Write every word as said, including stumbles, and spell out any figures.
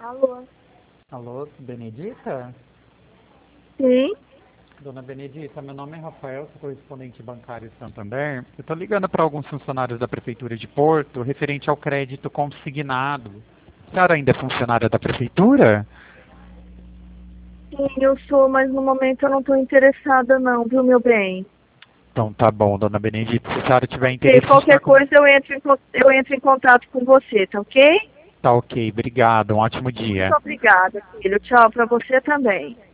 Alô? Alô, Benedita? Sim? Dona Benedita, meu nome é Rafael, sou correspondente bancário Santander. Eu estou ligando para alguns funcionários da Prefeitura de Porto, referente ao crédito consignado. A senhora ainda é funcionária da Prefeitura? Sim, eu sou, mas no momento eu não estou interessada não, viu, meu bem? Então tá bom, Dona Benedita. Se a senhora tiver Ok, interesse em qualquer estar com... coisa eu entro, em, con- eu entro em contato com você, tá ok? Tá ok, obrigado, um ótimo Muito dia. obrigada, filho. Tchau para você também.